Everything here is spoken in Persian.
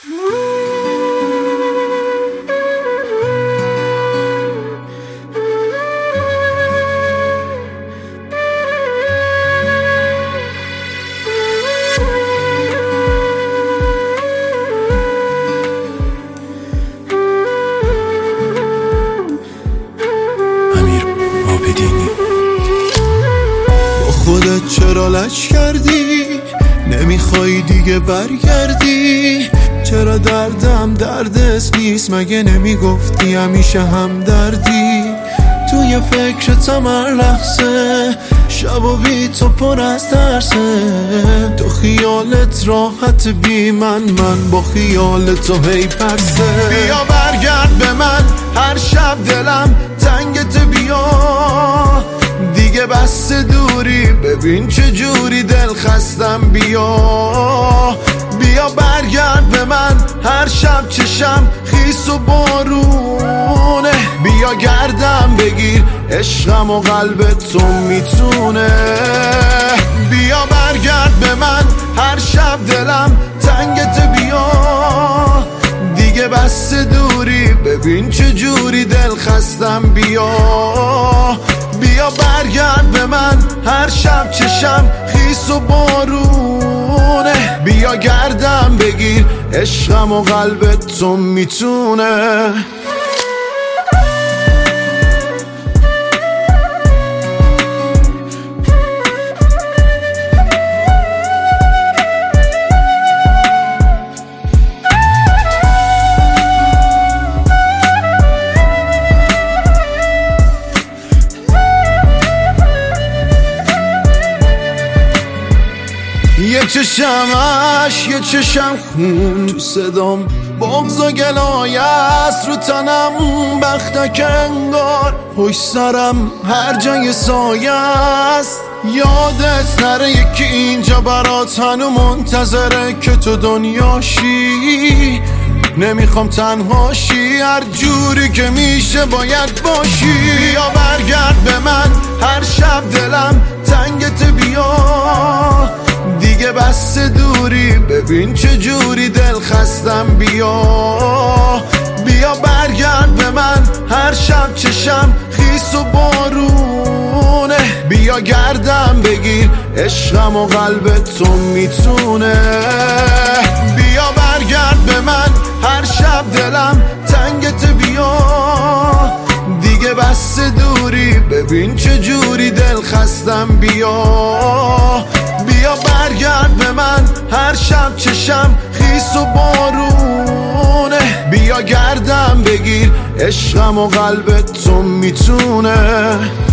خودت چرا لج کردی؟ نمیخوای دیگه برگردی؟ چرا دردم دردست نیست؟ مگه نمیگفتی همیشه هم دردی؟ توی فکرتم هر لحظه، شب و بی تو پر از ترسه. تو خیالت راحت بی من با خیال تو هی پرسه. بیا برگرد به من، هر شب دلم تنگت بیا. دیگه بس دوری، ببین چجوری دل خستم. بیا برگرد به من، هر شب چشم خیس و بارونه. بیا گردم بگیر، عشقم و قلبت تو میتونه. بیا برگرد به من، هر شب دلم تنگت بیا. دیگه بس دوری، ببین چجوری دل خستم. بیا برگرد به من، هر شب چشم خیس و بارونه. بیا گردم بگیر، عشقم و قلبت تو میتونه. یه چشمش، یه چشم خون تو صدام، بغض و گلایه است رو تنم. بختک انگار پشت سرم هر جای سایه است. یادت نره یکی اینجا برات هنو منتظره که تو دنیاشی. نمیخوام تنهاشی، هر جوری که میشه باید باشی. بیا برگرد به من، هر شب دلم تنگت بیا. دیگه بس دوری، ببین چجوری دل خستم. بیا برگرد به من، هر شب چشم خیس و بارونه. بیا گردم بگیر، عشقم و قلبت تو میتونه. بیا برگرد به من، هر شب دلم تنگت بیا. دیگه بس دوری، ببین چجوری دل خستم. بیا برگرد به من، هر شب چشم خیس و بارونه. بیا گردم بگیر، عشقم و قلبت تو میتونه.